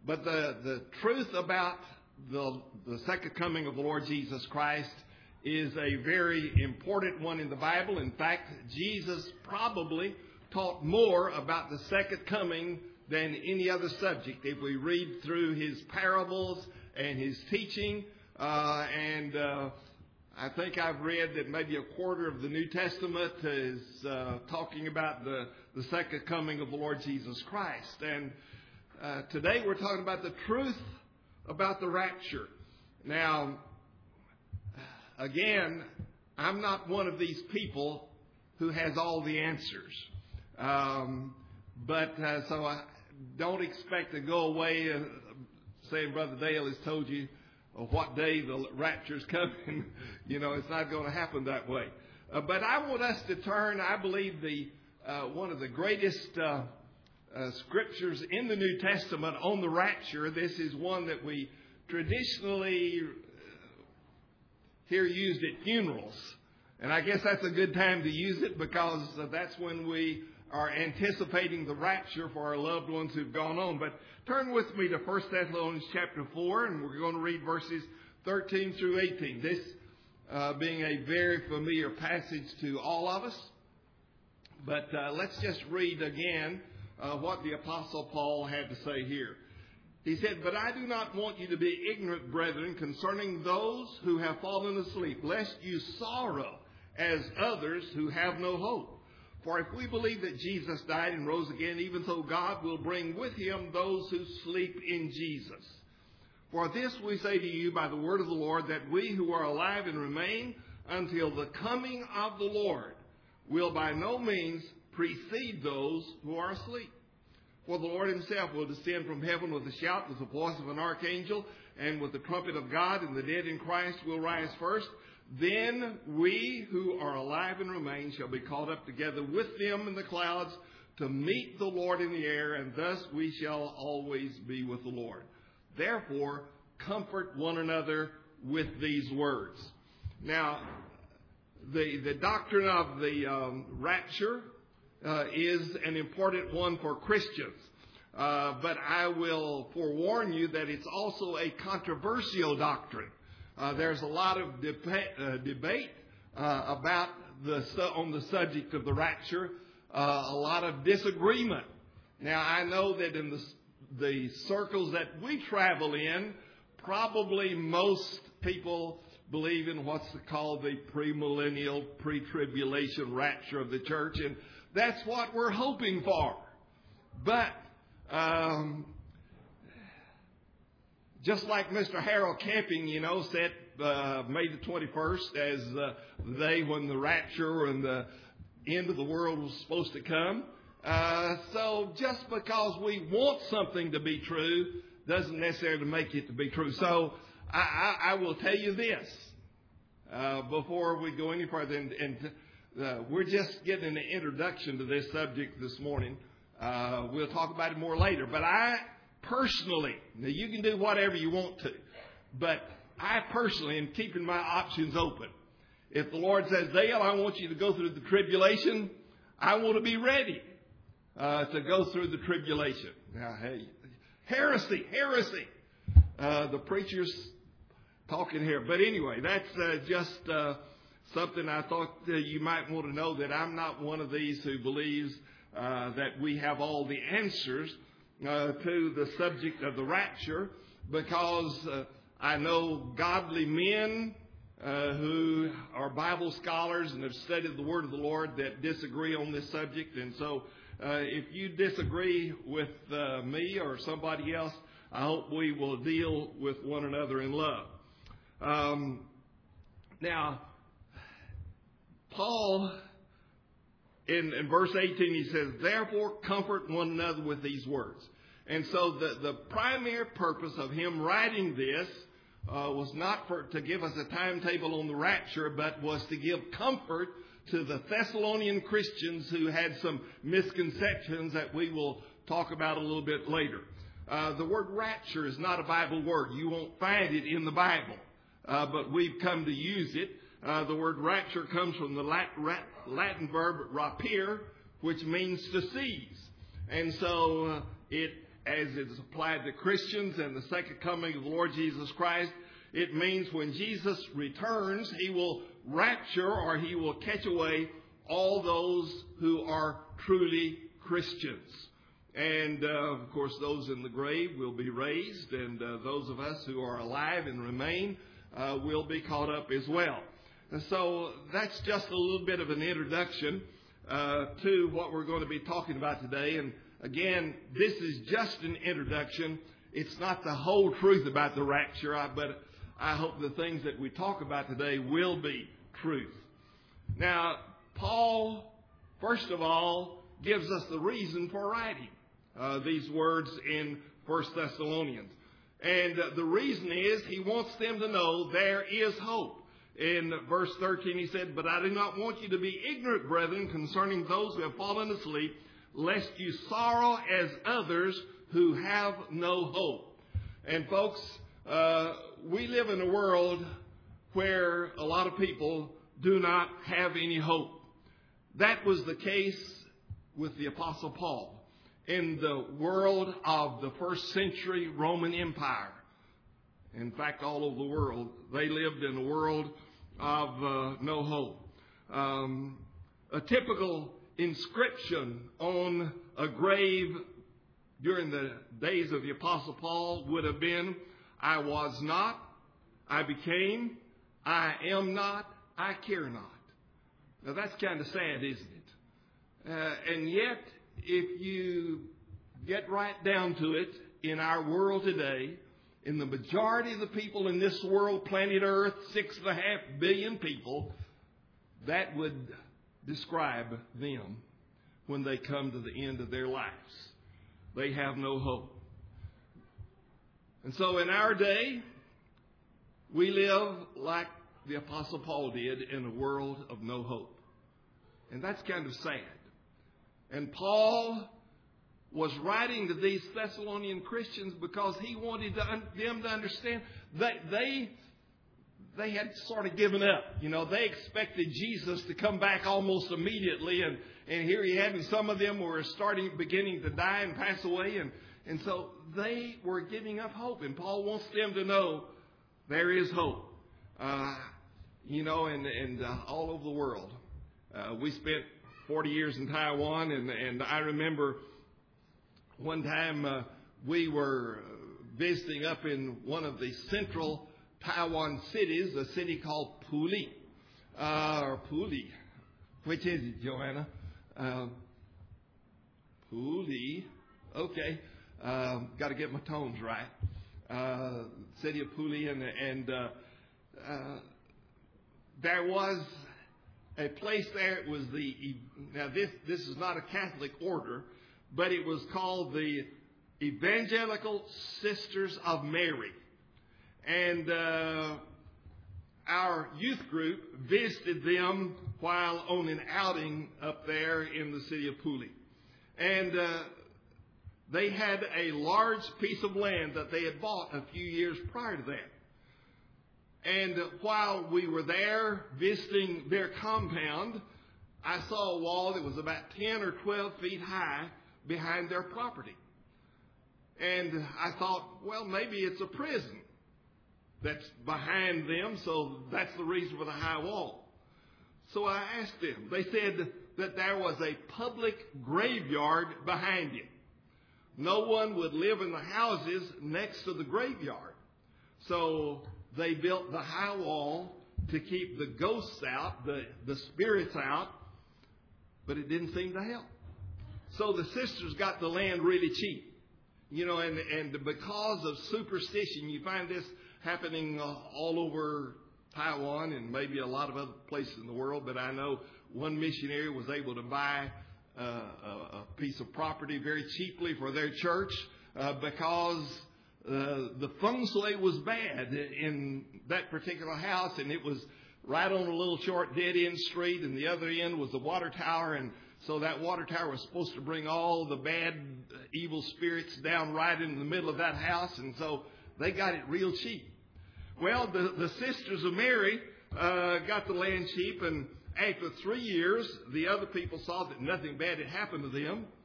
But the truth about the second coming of the Lord Jesus Christ is a very important one in the Bible. In fact, Jesus probably taught more about the second coming than any other subject. If we read through his parables and his teaching, I think I've read that maybe a quarter of the New Testament is talking about the second coming of the Lord Jesus Christ. And today we're talking about the truth about the rapture. Now, again, I'm not one of these people who has all the answers. So I don't expect to go away saying Brother Dale has told you what day the rapture's coming. It's not going to happen that way. But I want us to turn, I believe, one of the greatest scriptures in the New Testament on the rapture. This is one that we traditionally hear used at funerals. And I guess that's a good time to use it because that's when we are anticipating the rapture for our loved ones who've gone on. But turn with me to 1 Thessalonians chapter 4, and we're going to read verses 13 through 18. This being a very familiar passage to all of us. But let's just read again what the Apostle Paul had to say here. He said, "But I do not want you to be ignorant, brethren, concerning those who have fallen asleep, lest you sorrow as others who have no hope. For if we believe that Jesus died and rose again, even so God will bring with him those who sleep in Jesus. For this we say to you by the word of the Lord, that we who are alive and remain until the coming of the Lord will by no means precede those who are asleep. For the Lord himself will descend from heaven with a shout, with the voice of an archangel, and with the trumpet of God, and the dead in Christ will rise first. Then we who are alive and remain shall be caught up together with them in the clouds to meet the Lord in the air, and thus we shall always be with the Lord. Therefore, comfort one another with these words." Now, the doctrine of the rapture is an important one for Christians. But I will forewarn you that it's also a controversial doctrine. There's a lot of debate about on the subject of the rapture, a lot of disagreement. Now, I know that in the circles that we travel in, probably most people believe in what's called the premillennial, pre-tribulation rapture of the church, and that's what we're hoping for. But just like Mr. Harold Camping, said May the 21st as the day when the rapture and the end of the world was supposed to come. So just because we want something to be true doesn't necessarily make it to be true. So I will tell you this before we go any further, and we're just getting an introduction to this subject this morning. We'll talk about it more later. But I personally, now you can do whatever you want to, but I personally am keeping my options open. If the Lord says, "Dale, I want you to go through the tribulation," I want to be ready to go through the tribulation. Now, hey, heresy. The preacher's talking here. But anyway, that's just something I thought you might want to know, that I'm not one of these who believes that we have all the answers to the subject of the rapture, because I know godly men who are Bible scholars and have studied the Word of the Lord that disagree on this subject. And so if you disagree with me or somebody else, I hope we will deal with one another in love. Now, Paul, in verse 18, he says, "Therefore comfort one another with these words." And so the primary purpose of him writing this was not to give us a timetable on the rapture, but was to give comfort to the Thessalonian Christians who had some misconceptions that we will talk about a little bit later. The word rapture is not a Bible word. You won't find it in the Bible, but we've come to use it. The word rapture comes from the Latin verb rapere, which means to seize. And so as it is applied to Christians and the second coming of the Lord Jesus Christ, it means when Jesus returns, He will rapture, or He will catch away all those who are truly Christians. And, of course, those in the grave will be raised, and those of us who are alive and remain will be caught up as well. And so that's just a little bit of an introduction to what we're going to be talking about today. And, again, this is just an introduction. It's not the whole truth about the rapture, but I hope the things that we talk about today will be truth. Now, Paul, first of all, gives us the reason for writing these words in 1 Thessalonians. And the reason is he wants them to know there is hope. In verse 13 he said, "But I do not want you to be ignorant, brethren, concerning those who have fallen asleep, lest you sorrow as others who have no hope." And folks, we live in a world where a lot of people do not have any hope. That was the case with the Apostle Paul in the world of the first century Roman Empire. In fact, all over the world, they lived in a world of no hope. A typical inscription on a grave during the days of the Apostle Paul would have been, "I was not, I became, I am not, I care not." Now that's kind of sad, isn't it? And yet, if you get right down to it, in our world today, in the majority of the people in this world, planet Earth, 6.5 billion people, that would describe them when they come to the end of their lives. They have no hope. And so in our day, we live like the Apostle Paul did in a world of no hope. And that's kind of sad. And Paul was writing to these Thessalonian Christians because he wanted them to understand that they had sort of given up. You know, they expected Jesus to come back almost immediately. And here he had, and some of them were beginning to die and pass away. And so they were giving up hope. And Paul wants them to know there is hope. And all over the world. We spent 40 years in Taiwan, and I remember one time we were visiting up in one of the central Taiwan cities, a city called Puli. Puli. Which is it, Joanna? Puli. Okay. Got to get my tones right. City of Puli, and there was a place there. It was now this is not a Catholic order, but it was called the Evangelical Sisters of Mary. And our youth group visited them while on an outing up there in the city of Puli. And they had a large piece of land that they had bought a few years prior to that. And while we were there visiting their compound, I saw a wall that was about 10 or 12 feet high behind their property. And I thought, well, maybe it's a prison that's behind them, so that's the reason for the high wall. So I asked them. They said that there was a public graveyard behind it. No one would live in the houses next to the graveyard. So they built the high wall to keep the ghosts out, the spirits out, but it didn't seem to help. So the sisters got the land really cheap. You know, and because of superstition, you find this happening all over Taiwan and maybe a lot of other places in the world. But I know one missionary was able to buy a piece of property very cheaply for their church because the feng shui was bad in that particular house, and it was right on a little short dead-end street, and the other end was the water tower, and so that water tower was supposed to bring all the bad, evil spirits down right in the middle of that house, and so they got it real cheap. Well, the Sisters of Mary got the land cheap, and after 3 years, the other people saw that nothing bad had happened to them.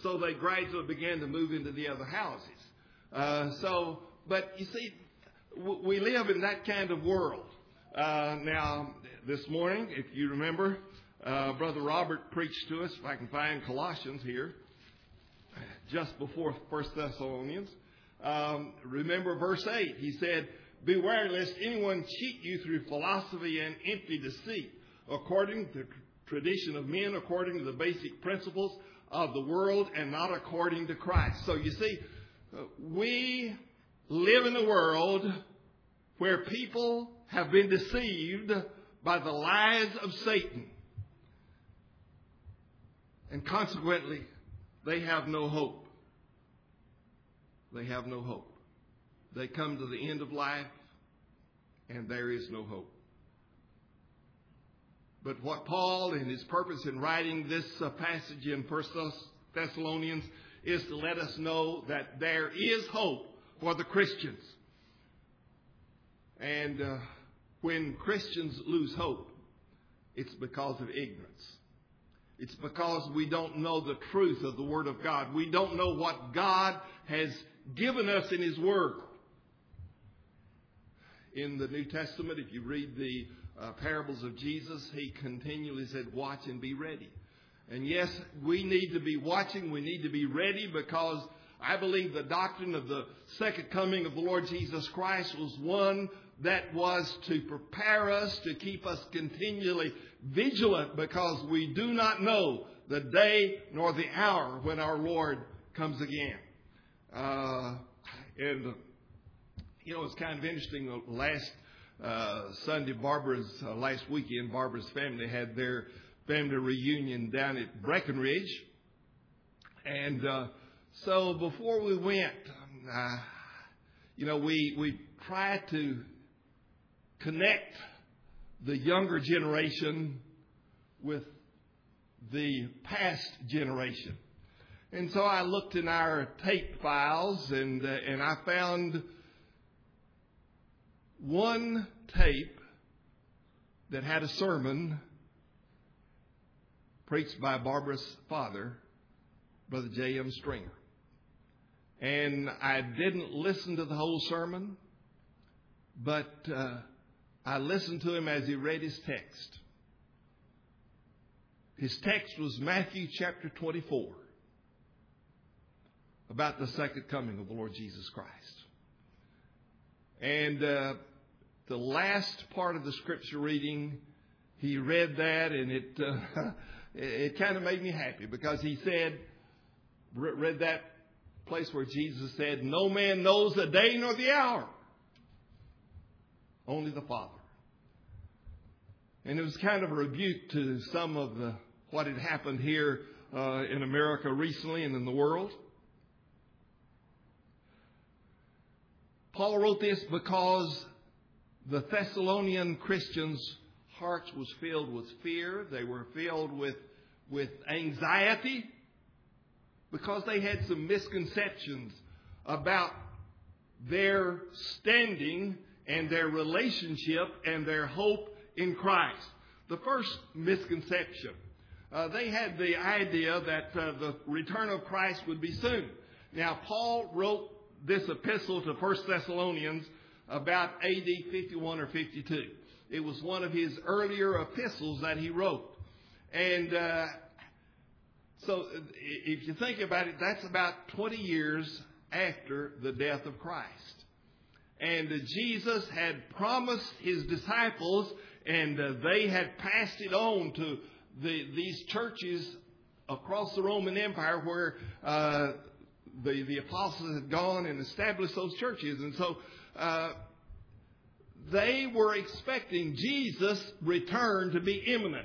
So they gradually began to move into the other houses. But you see, we live in that kind of world. Now, this morning, if you remember, Brother Robert preached to us, if I can find Colossians here, just before 1 Thessalonians. Remember verse 8. He said, "Beware lest anyone cheat you through philosophy and empty deceit, according to the tradition of men, according to the basic principles of the world, and not according to Christ." So you see, we live in a world where people have been deceived by the lies of Satan. And consequently, they have no hope. They have no hope. They come to the end of life, and there is no hope. But what Paul, in his purpose in writing this passage in 1 Thessalonians, is to let us know that there is hope for the Christians. And when Christians lose hope, it's because of ignorance. It's because we don't know the truth of the Word of God. We don't know what God has given us in His Word. In the New Testament, if you read the parables of Jesus, He continually said, "Watch and be ready." And yes, we need to be watching. We need to be ready, because I believe the doctrine of the second coming of the Lord Jesus Christ was one that was to prepare us, to keep us continually vigilant, because we do not know the day nor the hour when our Lord comes again. It's kind of interesting. Last Sunday, last weekend, Barbara's family had their family reunion down at Breckenridge. And so before we went, we tried to connect the younger generation with the past generation. And so I looked in our tape files, and I found one tape that had a sermon preached by Barbara's father, Brother J.M. Stringer. And I didn't listen to the whole sermon, but I listened to him as he read his text. His text was Matthew chapter 24, about the second coming of the Lord Jesus Christ. And the last part of the scripture reading, he read that, and it kind of made me happy, because he said, read that place where Jesus said, "No man knows the day nor the hour, only the Father." And it was kind of a rebuke to some of what had happened here in America recently and in the world. Paul wrote this because the Thessalonian Christians' hearts was filled with fear. They were filled with anxiety, because they had some misconceptions about their standing and their relationship and their hope in Christ. The first misconception, they had the idea that the return of Christ would be soon. Now, Paul wrote this epistle to 1 Thessalonians about A.D. 51 or 52. It was one of his earlier epistles that he wrote. And so if you think about it, that's about 20 years after the death of Christ. And Jesus had promised his disciples, and they had passed it on to these churches across the Roman Empire where the apostles had gone and established those churches. And so they were expecting Jesus' return to be imminent.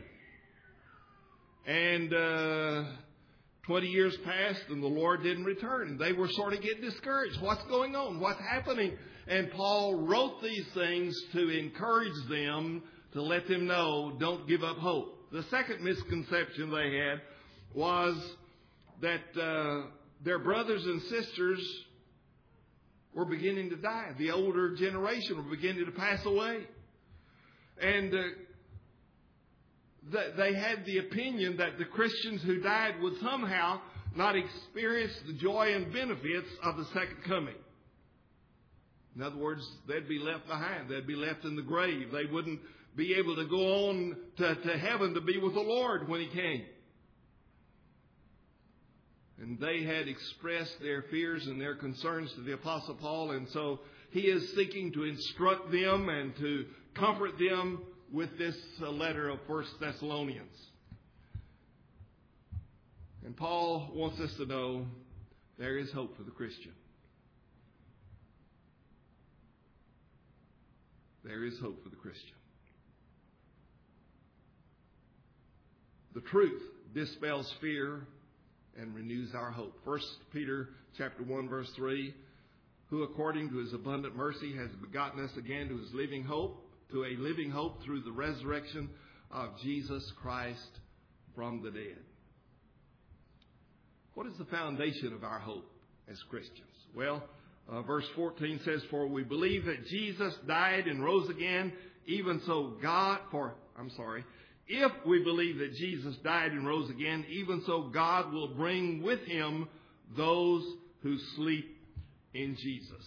And 20 years passed and the Lord didn't return. And they were sort of getting discouraged. What's going on? What's happening? And Paul wrote these things to encourage them, to let them know, don't give up hope. The second misconception they had was that their brothers and sisters were beginning to die. The older generation were beginning to pass away. And they had the opinion that the Christians who died would somehow, not experience the joy and benefits of the second coming. In other words, they'd be left behind. They'd be left in the grave. They wouldn't be able to go on to heaven to be with the Lord when He came. And they had expressed their fears and their concerns to the Apostle Paul, and so he is seeking to instruct them and to comfort them with this letter of 1 Thessalonians. And Paul wants us to know there is hope for the Christian. There is hope for the Christian. The truth dispels fear and renews our hope. 1 Peter chapter 1, verse 3, who according to His abundant mercy has begotten us again to His living hope, to a living hope through the resurrection of Jesus Christ from the dead. What is the foundation of our hope as Christians? Well, verse 14 says, for we believe that Jesus died and rose again, even so if we believe that Jesus died and rose again, even so God will bring with Him those who sleep in Jesus.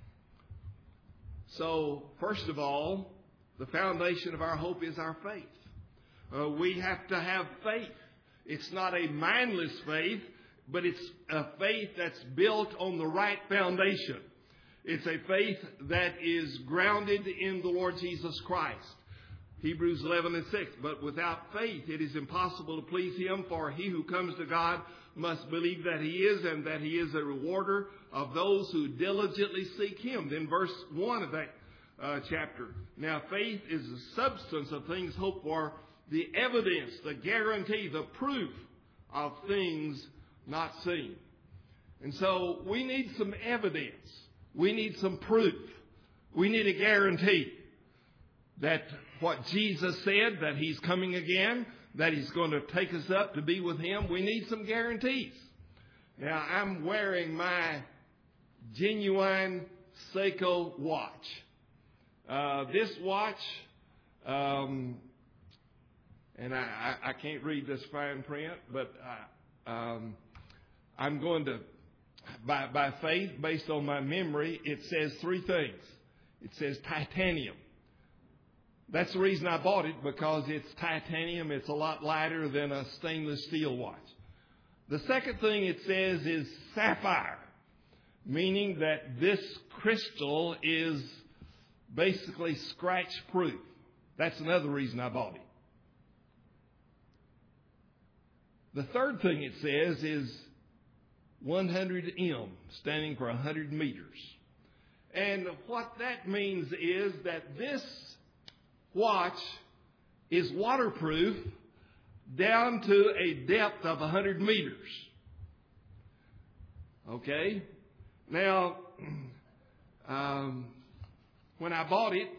So, first of all, the foundation of our hope is our faith. We have to have faith. It's not a mindless faith, but it's a faith that's built on the right foundation. It's a faith that is grounded in the Lord Jesus Christ. Hebrews 11:6, but without faith it is impossible to please Him, for he who comes to God must believe that He is, and that He is a rewarder of those who diligently seek Him. Then verse 1 of that chapter. Now faith is the substance of things hoped for, the evidence, the guarantee, the proof of things not seen. And so we need some evidence. We need some proof. We need a guarantee that what Jesus said, that He's coming again, that He's going to take us up to be with Him, we need some guarantees. Now, I'm wearing my genuine Seiko watch. This watch, and I can't read this fine print, but I'm going to, by faith, based on my memory, it says three things. It says titanium. That's the reason I bought it, because it's titanium. It's a lot lighter than a stainless steel watch. The second thing it says is sapphire, meaning that this crystal is basically scratch-proof. That's another reason I bought it. The third thing it says is 100 M, standing for 100 meters. And what that means is that this watch is waterproof down to a depth of 100 meters. Okay? Now, when I bought it,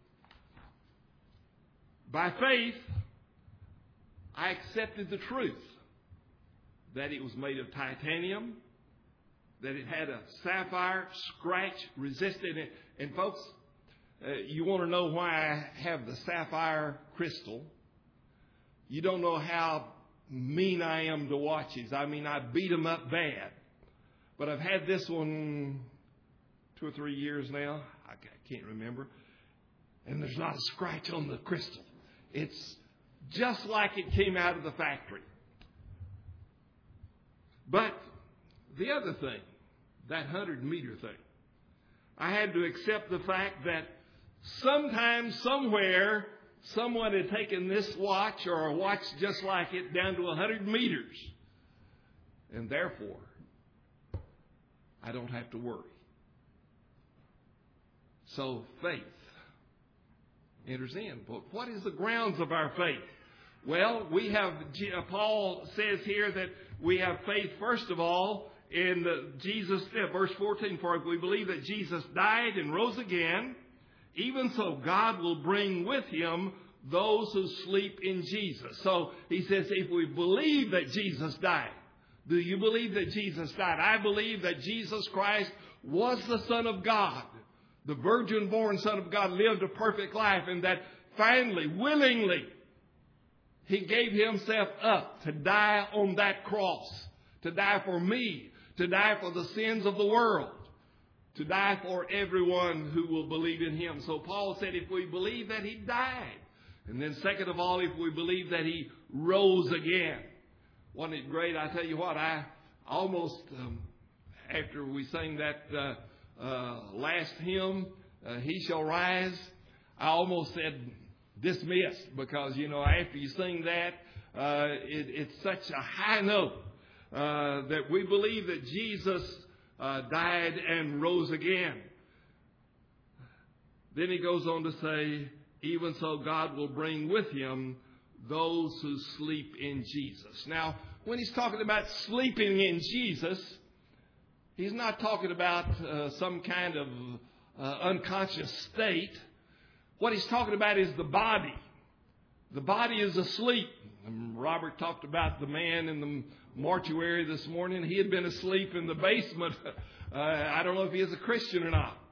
by faith, I accepted the truth that it was made of titanium, that it had a sapphire scratch resistant. And folks, you want to know why I have the sapphire crystal. You don't know how mean I am to watches. I mean, I beat them up bad. But I've had this one 2 or 3 years now. I can't remember. And there's not a scratch on the crystal. It's just like it came out of the factory. But the other thing, that 100-meter thing, I had to accept the fact that sometime, somewhere, someone had taken this watch or a watch just like it down to 100 meters. And therefore, I don't have to worry. So faith enters in. But what is the grounds of our faith? Well, we have, Paul says here that we have faith, first of all, in Jesus, verse 14, for if we believe that Jesus died and rose again, even so God will bring with Him those who sleep in Jesus. So he says, if we believe that Jesus died, do you believe that Jesus died? I believe that Jesus Christ was the Son of God. The virgin-born Son of God lived a perfect life, and that finally, willingly, He gave Himself up to die on that cross, to die for me, to die for the sins of the world, to die for everyone who will believe in Him. So Paul said if we believe that He died, and then second of all, if we believe that He rose again. Wasn't it great? I tell you what, I almost, after we sang that last hymn, He Shall Rise, I almost said dismissed, because, after you sing that, it's such a high note that we believe that Jesus died and rose again. Then he goes on to say, even so God will bring with Him those who sleep in Jesus. Now, when he's talking about sleeping in Jesus, he's not talking about some kind of unconscious state. What he's talking about is the body. The body is asleep. Robert talked about the man in the mortuary this morning. He had been asleep in the basement. I don't know if he is a Christian or not.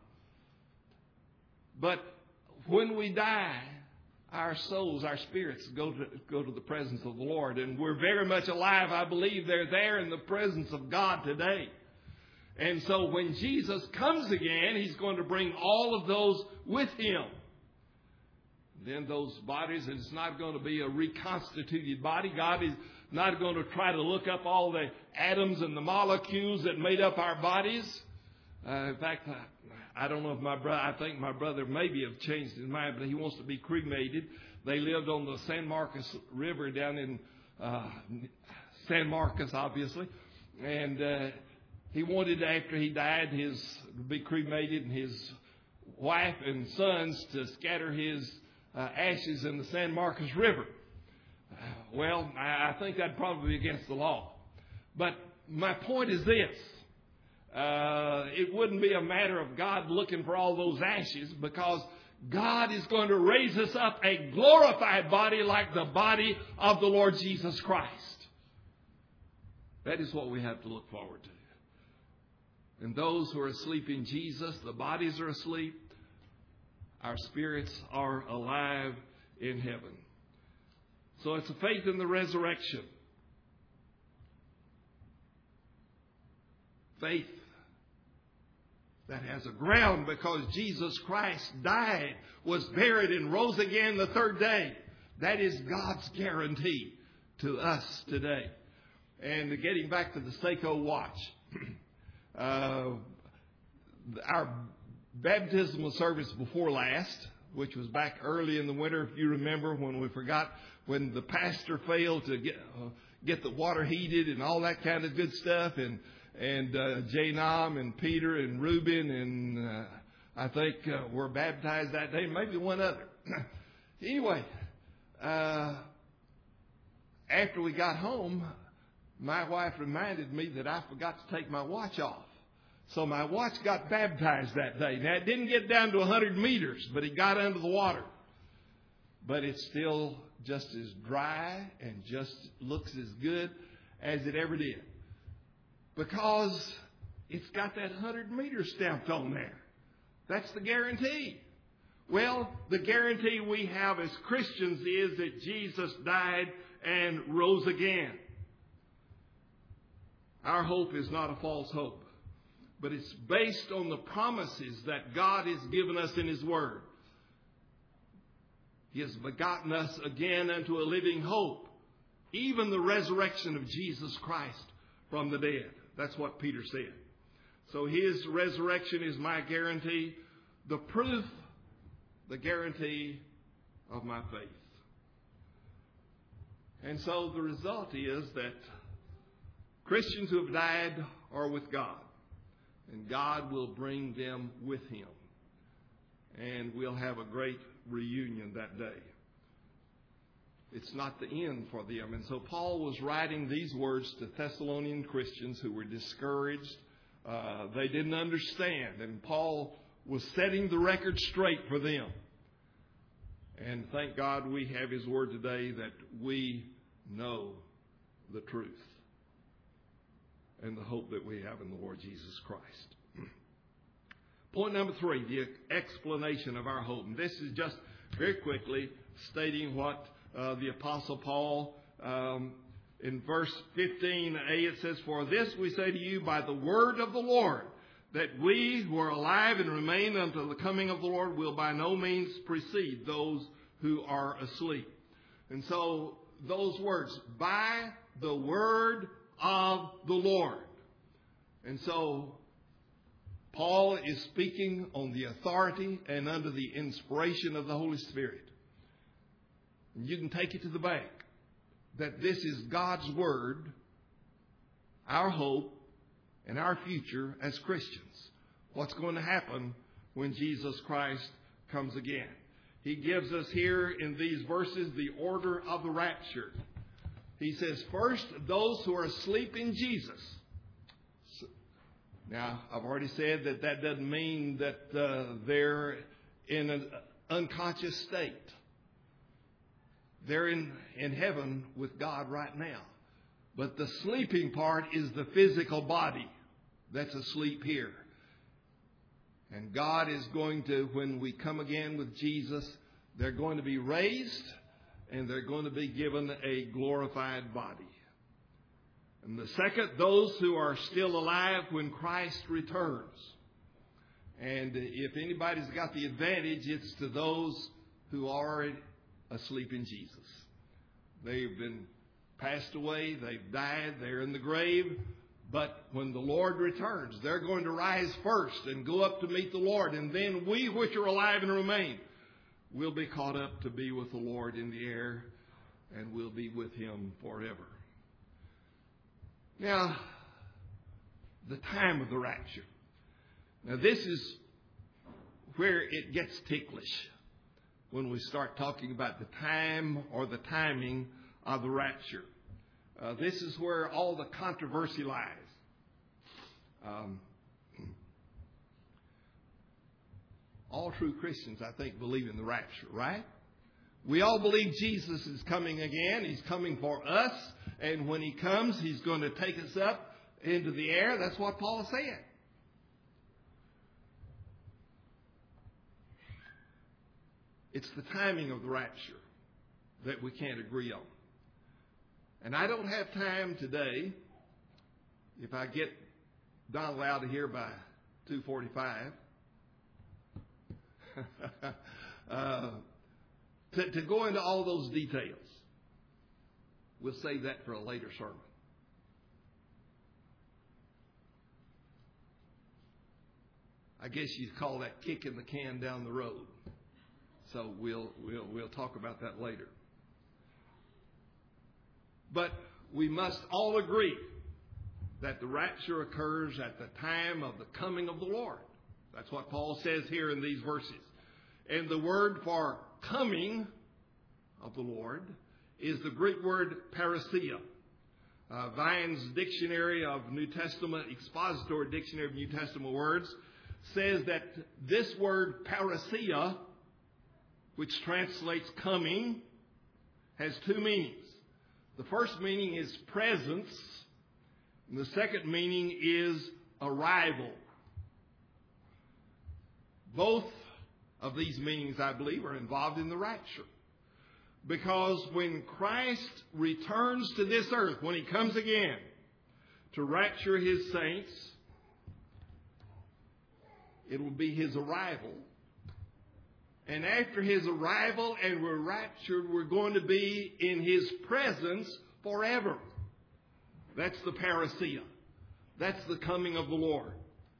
But when we die, our souls, our spirits go to the presence of the Lord. And we're very much alive. I believe they're there in the presence of God today. And so when Jesus comes again, He's going to bring all of those with Him. Then those bodies, and it's not going to be a reconstituted body. God is not going to try to look up all the atoms and the molecules that made up our bodies. In fact, I don't know if I think my brother maybe have changed his mind, but he wants to be cremated. They lived on the San Marcos River down in San Marcos, obviously. And he wanted, after he died, to be cremated, and his wife and sons to scatter his ashes in the San Marcos River. Well, I think that'd probably be against the law. But my point is this. It wouldn't be a matter of God looking for all those ashes, because God is going to raise us up a glorified body like the body of the Lord Jesus Christ. That is what we have to look forward to. And those who are asleep in Jesus, the bodies are asleep. Our spirits are alive in heaven. So it's a faith in the resurrection. Faith that has a ground, because Jesus Christ died, was buried, and rose again the third day. That is God's guarantee to us today. And getting back to the Seiko watch, our baptismal service before last, which was back early in the winter, if you remember, when we forgot, when the pastor failed to get the water heated and all that kind of good stuff, and Janam and Peter and Reuben and I think were baptized that day, maybe one other. Anyway, after we got home, my wife reminded me that I forgot to take my watch off. So my watch got baptized that day. Now, it didn't get down to 100 meters, but it got under the water. But it's still just as dry and just looks as good as it ever did. Because it's got that 100 meters stamped on there. That's the guarantee. Well, the guarantee we have as Christians is that Jesus died and rose again. Our hope is not a false hope, but it's based on the promises that God has given us in His Word. He has begotten us again unto a living hope, even the resurrection of Jesus Christ from the dead. That's what Peter said. So His resurrection is my guarantee, the proof, the guarantee of my faith. And so the result is that Christians who have died are with God, and God will bring them with Him. And we'll have a great reunion that day. It's not the end for them. And so Paul was writing these words to Thessalonian Christians who were discouraged. They didn't understand. And Paul was setting the record straight for them. And thank God we have His Word today that we know the truth and the hope that we have in the Lord Jesus Christ. Point number 3, the explanation of our hope. And this is just very quickly stating what the Apostle Paul In verse 15a it says, "For this we say to you by the word of the Lord, that we who are alive and remain until the coming of the Lord will by no means precede those who are asleep." And so those words, by the word of the Lord. And so Paul is speaking on the authority and under the inspiration of the Holy Spirit. And you can take it to the bank that this is God's word, our hope, and our future as Christians. What's going to happen when Jesus Christ comes again? He gives us here in these verses the order of the rapture. He says, first, those who are asleep in Jesus. Now, I've already said that doesn't mean that they're in an unconscious state. They're in heaven with God right now. But the sleeping part is the physical body that's asleep here. And God is going to, when we come again with Jesus, they're going to be raised and they're going to be given a glorified body. And the second, those who are still alive when Christ returns. And if anybody's got the advantage, it's to those who are asleep in Jesus. They've been passed away, they've died, they're in the grave. But when the Lord returns, they're going to rise first and go up to meet the Lord. And then we which are alive and remain will be caught up to be with the Lord in the air, and we'll be with Him forever. Now, the time of the rapture. Now, this is where it gets ticklish when we start talking about the time or the timing of the rapture. This is where all the controversy lies. All true Christians, I think, believe in the rapture, right? We all believe Jesus is coming again. He's coming for us. And when He comes, He's going to take us up into the air. That's what Paul said. It's the timing of the rapture that we can't agree on. And I don't have time today, if I get Donald out of here by 2:45, to go into all those details. We'll save that for a later sermon. I guess you'd call that kicking the can down the road. So we'll talk about that later. But we must all agree that the rapture occurs at the time of the coming of the Lord. That's what Paul says here in these verses. And the word for coming of the Lord is the Greek word parousia. Vine's Dictionary of New Testament, Expository Dictionary of New Testament Words, says that this word parousia, which translates coming, has two meanings. The first meaning is presence, and the second meaning is arrival. Both of these meanings, I believe, are involved in the rapture. Because when Christ returns to this earth, when He comes again to rapture His saints, it will be His arrival. And after His arrival and we're raptured, we're going to be in His presence forever. That's the parousia. That's the coming of the Lord.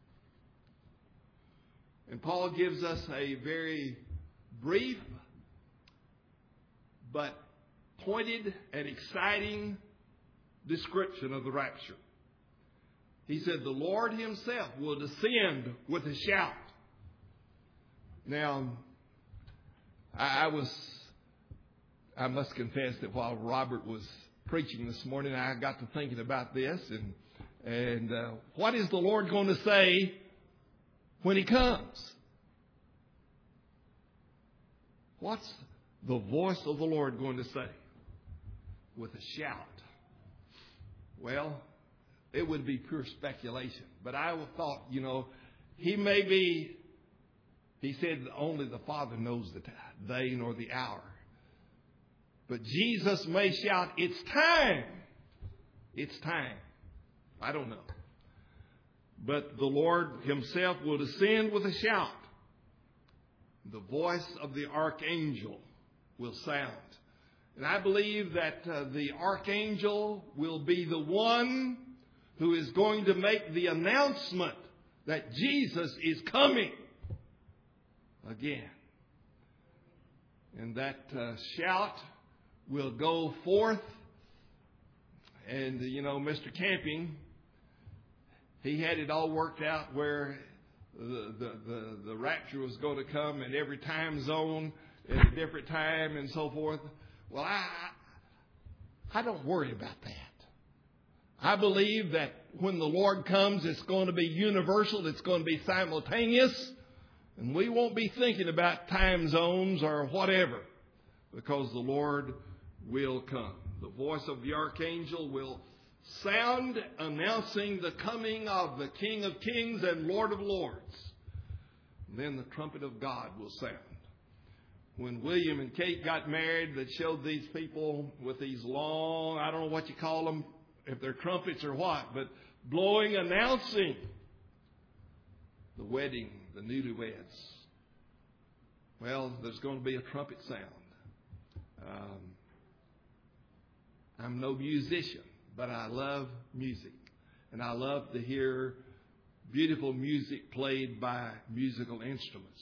And Paul gives us a very brief but pointed and exciting description of the rapture. He said, the Lord Himself will descend with a shout. Now, I must confess that while Robert was preaching this morning, I got to thinking about this. And what is the Lord going to say when He comes? What's the voice of the Lord going to say? With a shout. Well, it would be pure speculation. But I thought, He said only the Father knows the day nor the hour. But Jesus may shout, it's time. It's time. I don't know. But the Lord himself will descend with a shout. The voice of the archangel will sound. And I believe that the archangel will be the one who is going to make the announcement that Jesus is coming again. And that shout will go forth. And, Mr. Camping, he had it all worked out where the rapture was going to come in every time zone at a different time and so forth. Well, I don't worry about that. I believe that when the Lord comes, it's going to be universal. It's going to be simultaneous. And we won't be thinking about time zones or whatever, because the Lord will come. The voice of the archangel will sound, announcing the coming of the King of Kings and Lord of Lords. And then the trumpet of God will sound. When William and Kate got married, they showed these people with these long, I don't know what you call them, if they're trumpets or what, but blowing, announcing the wedding, the newlyweds. Well, there's going to be a trumpet sound. I'm no musician, but I love music. And I love to hear beautiful music played by musical instruments.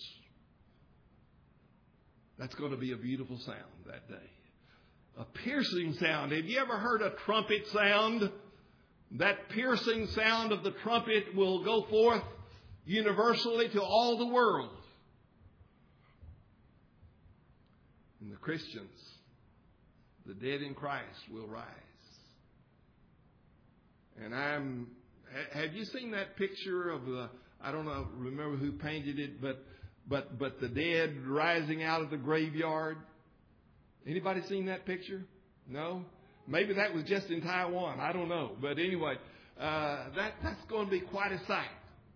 That's going to be a beautiful sound that day. A piercing sound. Have you ever heard a trumpet sound? That piercing sound of the trumpet will go forth universally to all the world. And the Christians, the dead in Christ, will rise. And have you seen that picture of I don't know, remember who painted it, but the dead rising out of the graveyard? Anybody seen that picture? No? Maybe that was just in Taiwan. I don't know. But anyway, that's going to be quite a sight.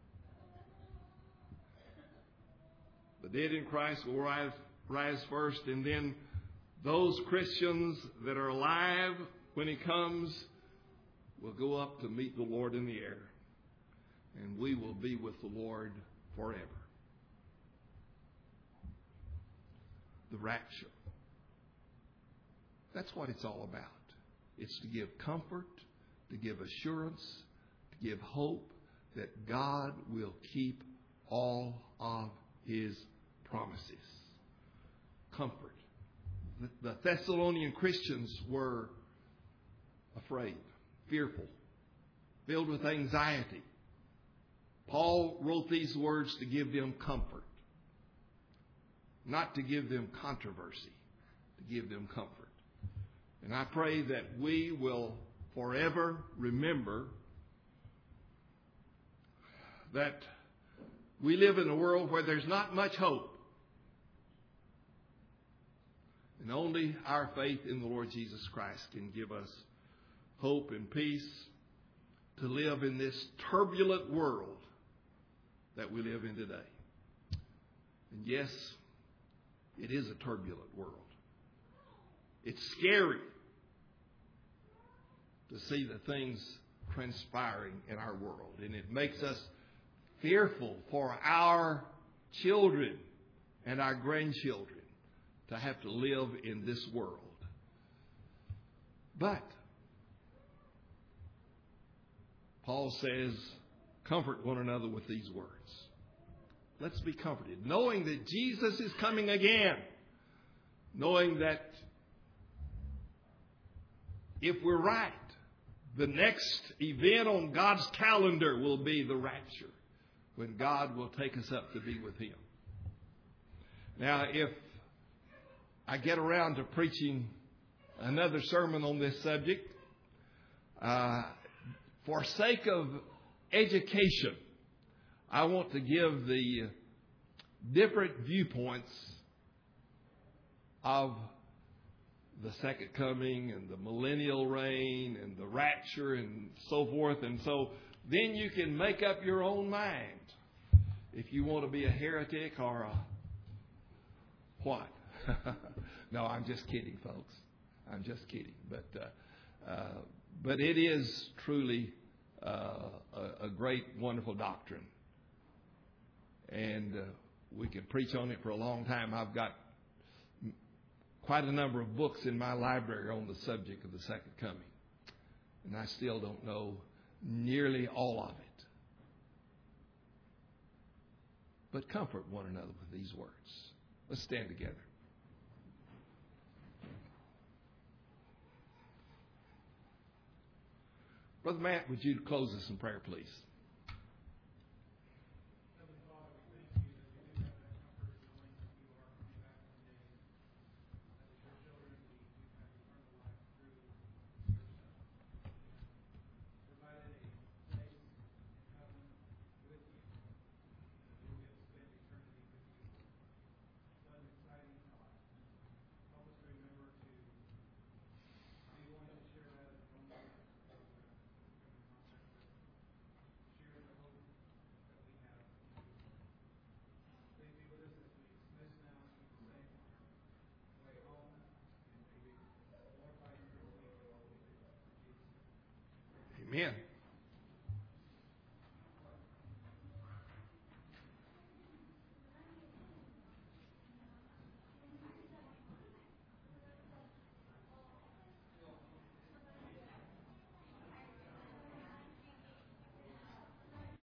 The dead in Christ will rise first, and then those Christians that are alive when He comes will go up to meet the Lord in the air. And we will be with the Lord forever. The rapture. That's what it's all about. It's to give comfort, to give assurance, to give hope that God will keep all of His promises. Comfort. The Thessalonian Christians were afraid, fearful, filled with anxiety. Paul wrote these words to give them comfort, not to give them controversy, to give them comfort. And I pray that we will forever remember that we live in a world where there's not much hope. And only our faith in the Lord Jesus Christ can give us hope and peace to live in this turbulent world that we live in today. And yes, it is a turbulent world. It's scary to see the things transpiring in our world. And it makes us fearful for our children and our grandchildren to have to live in this world. But Paul says, comfort one another with these words. Let's be comforted, knowing that Jesus is coming again. Knowing that if we're right, the next event on God's calendar will be the rapture, when God will take us up to be with Him. Now, if I get around to preaching another sermon on this subject, for sake of education, I want to give the different viewpoints of the second coming and the millennial reign and the rapture and so forth. And so then you can make up your own mind if you want to be a heretic or a what. No, I'm just kidding, folks. I'm just kidding. But But it is truly a great, wonderful doctrine. And we could preach on it for a long time. I've got quite a number of books in my library on the subject of the second coming. And I still don't know nearly all of it. But comfort one another with these words. Let's stand together. Brother Matt, would you close us in prayer, please? Amen.